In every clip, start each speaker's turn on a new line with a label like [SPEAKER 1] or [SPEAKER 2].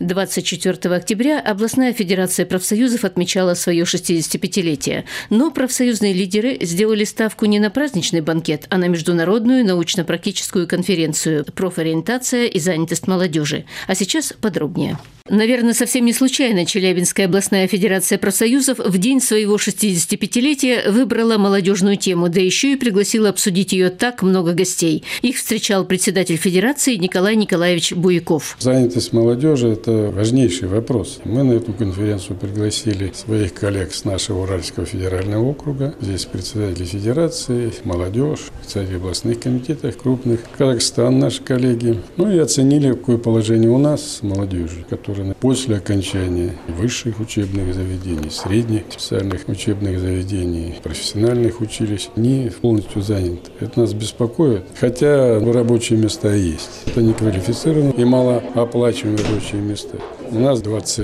[SPEAKER 1] 24 октября областная федерация профсоюзов отмечала свое 65-летие. Но профсоюзные лидеры сделали ставку не на праздничный банкет, а на международную научно-практическую конференцию «Профориентация и занятость молодежи». А сейчас подробнее. Наверное, совсем не случайно Челябинская областная федерация профсоюзов в день своего 65-летия выбрала молодежную тему, да еще и пригласила обсудить ее так много гостей. Их встречал председатель федерации Николай Николаевич Буяков.
[SPEAKER 2] Занятость молодежи – это важнейший вопрос. Мы на эту конференцию пригласили своих коллег с нашего Уральского федерального округа. Здесь председатели федерации, молодежь, председатели областных комитетов крупных, Казахстан наши коллеги. И оценили, какое положение у нас с молодежью, которая после окончания высших учебных заведений, средних специальных учебных заведений, профессиональных училищ не полностью заняты. Это нас беспокоит, хотя рабочие места есть. Это неквалифицированные и малооплачиваемые рабочие места. У нас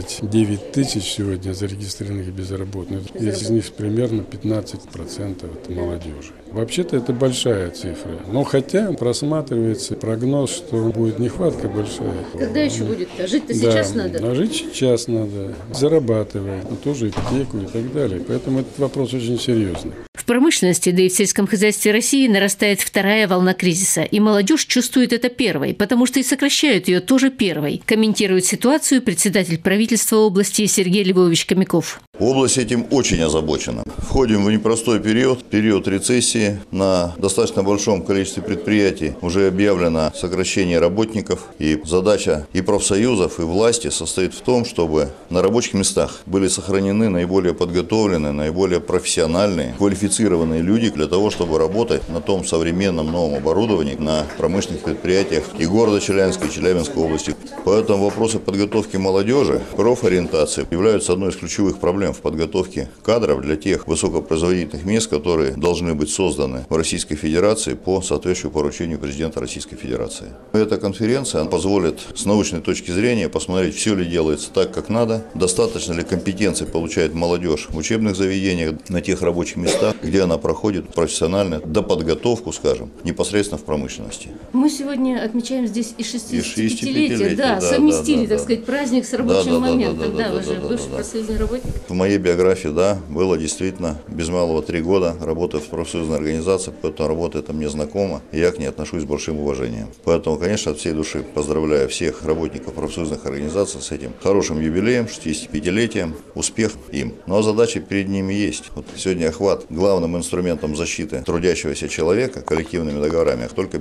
[SPEAKER 2] 29 тысяч сегодня зарегистрированных безработных. Из них примерно 15% это молодежи. Вообще-то это большая цифра. Но хотя просматривается прогноз, что будет нехватка большая.
[SPEAKER 1] Когда еще будет-то? Жить-то сейчас надо?
[SPEAKER 2] Жить сейчас надо. Зарабатывать, тоже ипотеку и так далее. Поэтому этот вопрос очень серьезный.
[SPEAKER 1] В промышленности, да и в сельском хозяйстве России нарастает вторая волна кризиса. И молодежь чувствует это первой, потому что и сокращают ее тоже первой. Комментирует ситуацию председатель правительства области Сергей Львович Хомяков.
[SPEAKER 3] Область этим очень озабочена. Входим в непростой период рецессии. На достаточно большом количестве предприятий уже объявлено сокращение работников. И задача и профсоюзов, и власти состоит в том, чтобы на рабочих местах были сохранены наиболее подготовленные, наиболее профессиональные, квалифицированные люди для того, чтобы работать на том современном новом оборудовании на промышленных предприятиях и города Челябинска, и Челябинской области. Поэтому вопросы подготовки молодежи, профориентации являются одной из ключевых проблем в подготовке кадров для тех высокопроизводительных мест, которые должны быть созданы в Российской Федерации по соответствующему поручению президента Российской Федерации. Эта конференция позволит с научной точки зрения посмотреть, все ли делается так, как надо, достаточно ли компетенций получает молодежь в учебных заведениях, на тех рабочих местах, где она проходит профессиональную доподготовку, скажем, непосредственно в промышленности.
[SPEAKER 1] Мы сегодня отмечаем здесь и 65-летие. Да, совместили, так сказать, праздник с рабочим моментом. Вы же бывший профсоюзный работник.
[SPEAKER 3] В моей биографии, было действительно без малого 3 года работы в профсоюзной организации, поэтому работа эта мне знакома, и я к ней отношусь с большим уважением. Поэтому, конечно, от всей души поздравляю всех работников профсоюзных организаций с этим хорошим юбилеем, 65-летием, успех им. Но задачи перед ними есть. Сегодня охват главным инструментом защиты трудящегося человека коллективными договорами только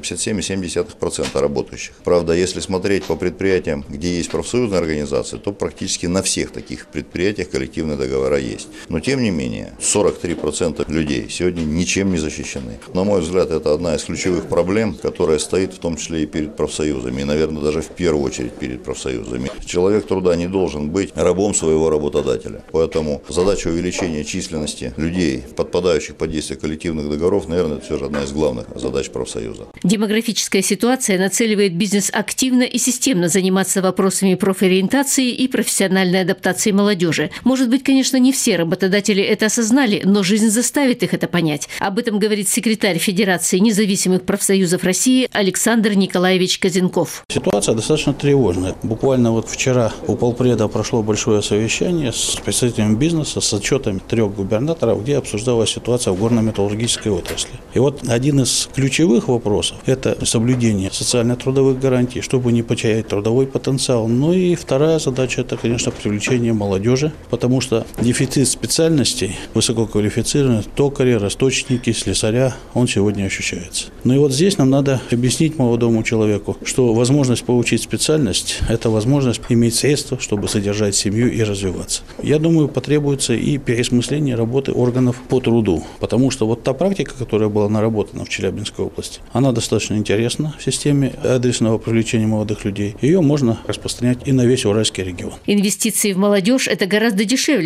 [SPEAKER 3] 57,7% работающих. Правда, если смотреть по предприятиям, где есть профсоюзные организации, то практически на всех таких предприятиях коллективные договора есть. Но тем не менее, 43% людей сегодня ничем не защищены. На мой взгляд, это одна из ключевых проблем, которая стоит в том числе и перед профсоюзами, и, наверное, даже в первую очередь перед профсоюзами. Человек труда не должен быть рабом своего работодателя. Поэтому задача увеличения численности людей, подпадающих под действие коллективных договоров, наверное, это все же одна из главных задач профсоюза.
[SPEAKER 1] Демографическая ситуация нацеливает бизнес активно и системно заниматься вопросами профориентации и профессиональной адаптации молодежи. Может быть, конечно, не все работодатели это осознали, но жизнь заставит их это понять. Об этом говорит секретарь Федерации независимых профсоюзов России Александр Николаевич Козенков.
[SPEAKER 4] Ситуация достаточно тревожная. Буквально вчера у полпреда прошло большое совещание с представителями бизнеса, с отчетами 3 губернаторов, где обсуждалась ситуация в горно-металлургической отрасли. И один из ключевых вопросов – это соблюдение социально-трудовых гарантий, чтобы не потерять трудовой потенциал. И вторая задача – это, конечно, привлечение молодежи, потому что дефицит специальностей высококвалифицированных, токари, расточники, слесаря, он сегодня ощущается. Здесь нам надо объяснить молодому человеку, что возможность получить специальность – это возможность иметь средства, чтобы содержать семью и развиваться. Я думаю, потребуется и переосмысление работы органов по труду, потому что та практика, которая была наработана в Челябинской области, она достаточно интересна в системе адресного привлечения молодых людей. Ее можно распространять и на весь Уральский регион.
[SPEAKER 1] Инвестиции в молодежь – это гораздо дешевле,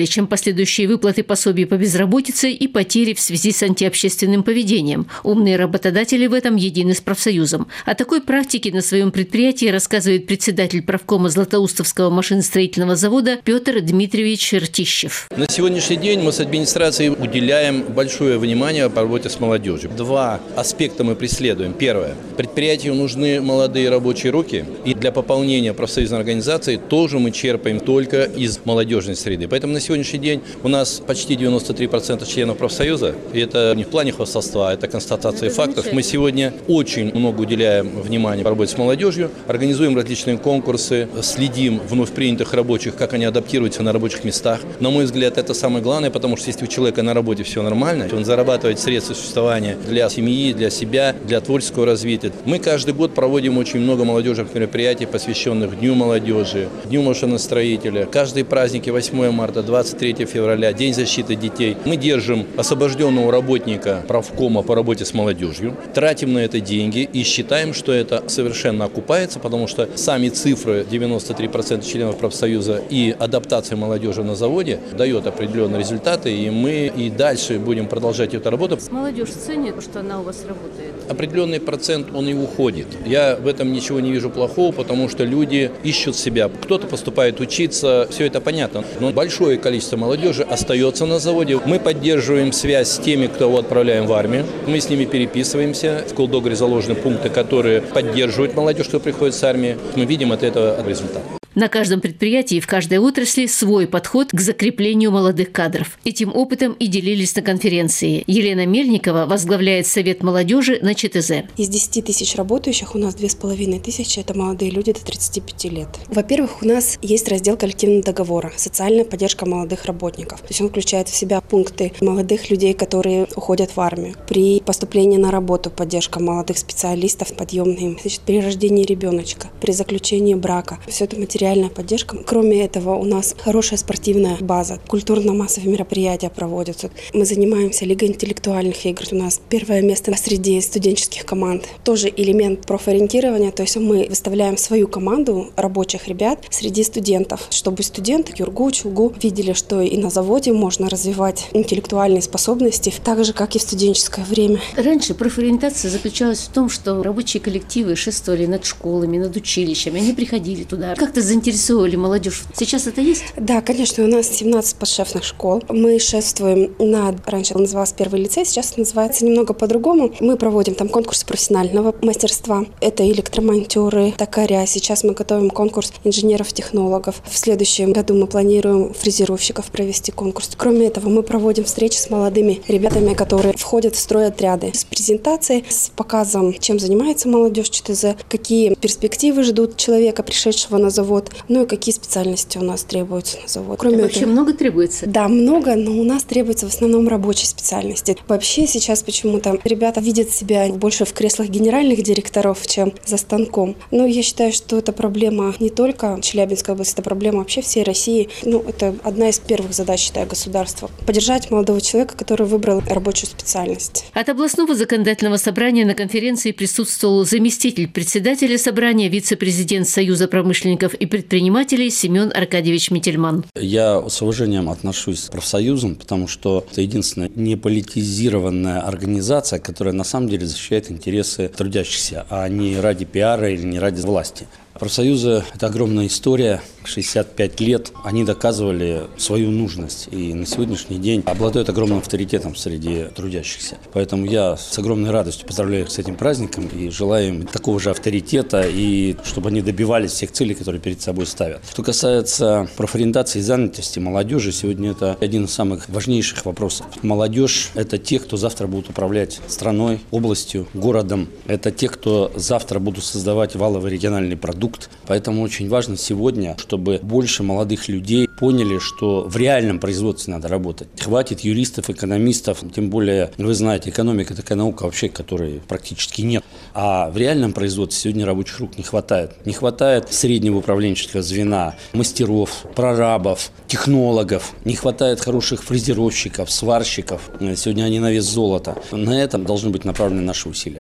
[SPEAKER 1] дешевле, чем последующие выплаты пособий по безработице и потери в связи с антиобщественным поведением. Умные работодатели в этом едины с профсоюзом. О такой практике на своем предприятии рассказывает председатель правкома Златоустовского машиностроительного завода Петр Дмитриевич Ртищев.
[SPEAKER 5] На сегодняшний день мы с администрацией уделяем большое внимание по работе с молодежью. Два аспекта мы преследуем. Первое. Предприятию нужны молодые рабочие руки. И для пополнения профсоюзной организации тоже мы черпаем только из молодежной среды. Поэтому на сегодняшний день у нас почти 93% членов профсоюза. И это не в плане хвастовства, а это констатация фактов. Мы сегодня очень много уделяем внимания работе с молодежью, организуем различные конкурсы, следим вновь принятых рабочих, как они адаптируются на рабочих местах. На мой взгляд, это самое главное, потому что если у человека на работе все нормально, он зарабатывает средства существования для семьи, для себя, для творческого развития. Мы каждый год проводим очень много молодежных мероприятий, посвященных Дню молодежи, Дню машиностроителя. Каждые праздники 8 марта, 23 февраля, День защиты детей. Мы держим освобожденного работника правкома по работе с молодежью, тратим на это деньги и считаем, что это совершенно окупается, потому что сами цифры 93% членов профсоюза и адаптация молодежи на заводе дает определенные результаты, и мы и дальше будем продолжать эту работу.
[SPEAKER 1] Молодежь ценит, что она у вас работает?
[SPEAKER 5] Определенный процент он и уходит. Я в этом ничего не вижу плохого, потому что люди ищут себя. Кто-то поступает учиться, все это понятно. Но большое количество молодежи остается на заводе. Мы поддерживаем связь с теми, кого отправляем в армию. Мы с ними переписываемся. В Колдогре заложены пункты, которые поддерживают молодежь, кто приходит с армии. Мы видим от этого результат.
[SPEAKER 1] На каждом предприятии и в каждой отрасли свой подход к закреплению молодых кадров. Этим опытом и делились на конференции. Елена Мельникова возглавляет Совет молодежи на ЧТЗ.
[SPEAKER 6] Из 10 тысяч работающих у нас 2500 – это молодые люди до 35 лет. Во-первых, у нас есть раздел коллективного договора «Социальная поддержка молодых работников». То есть он включает в себя пункты молодых людей, которые уходят в армию. При поступлении на работу поддержка молодых специалистов, подъемные, при рождении ребеночка, при заключении брака. Все это материальная поддержка. Кроме этого, у нас хорошая спортивная база, культурно-массовые мероприятия проводятся. Мы занимаемся Лигой интеллектуальных игр. У нас первое место среди студенческих команд. Тоже элемент профориентирования, то есть мы выставляем свою команду рабочих ребят среди студентов, чтобы студенты ЮрГУ, ЧУЛГУ видели, что и на заводе можно развивать интеллектуальные способности, так же, как и в студенческое время.
[SPEAKER 1] Раньше профориентация заключалась в том, что рабочие коллективы шествовали над школами, над училищами, они приходили туда. Как-то заинтересовали молодежь. Сейчас это есть?
[SPEAKER 6] Да, конечно, у нас 17 подшефных школ. Мы шествуем раньше назывался первый лицей, сейчас называется немного по-другому. Мы проводим там конкурс профессионального мастерства. Это электромонтеры, токаря. Сейчас мы готовим конкурс инженеров-технологов. В следующем году мы планируем фрезеровщиков провести конкурс. Кроме этого, мы проводим встречи с молодыми ребятами, которые входят в стройотряды. С презентацией, с показом, чем занимается молодежь ЧТЗ, какие перспективы ждут человека, пришедшего на завод, ну и какие специальности у нас требуются на завод.
[SPEAKER 1] Кроме этого, вообще много требуется?
[SPEAKER 6] Да, много, но у нас требуется в основном рабочие специальности. Вообще сейчас почему-то ребята видят себя больше в креслах генеральных директоров, чем за станком. Но я считаю, что это проблема не только Челябинской области, это проблема вообще всей России. Это одна из первых задач, считаю, государства. Поддержать молодого человека, который выбрал рабочую специальность.
[SPEAKER 1] От областного законодательного собрания на конференции присутствовал заместитель председателя собрания, вице-президент Союза промышленников и предпринимателей Семен Аркадьевич Метельман.
[SPEAKER 7] Я с уважением отношусь к профсоюзам, потому что это единственная неполитизированная организация, которая на самом деле защищает интересы трудящихся, а не ради пиара или не ради власти. Профсоюзы – это огромная история, 65 лет. Они доказывали свою нужность и на сегодняшний день обладают огромным авторитетом среди трудящихся. Поэтому я с огромной радостью поздравляю их с этим праздником и желаю им такого же авторитета и чтобы они добивались всех целей, которые перед собой ставят. Что касается профориентации и занятости молодежи, сегодня это один из самых важнейших вопросов. Молодежь – это те, кто завтра будут управлять страной, областью, городом. Это те, кто завтра будут создавать валовый региональный продукт. Поэтому очень важно сегодня, чтобы больше молодых людей поняли, что в реальном производстве надо работать. Хватит юристов, экономистов, тем более, вы знаете, экономика – такая наука вообще, которой практически нет. А в реальном производстве сегодня рабочих рук не хватает. Не хватает среднего управленческого звена, мастеров, прорабов, технологов. Не хватает хороших фрезеровщиков, сварщиков. Сегодня они на вес золота. На этом должны быть направлены наши усилия.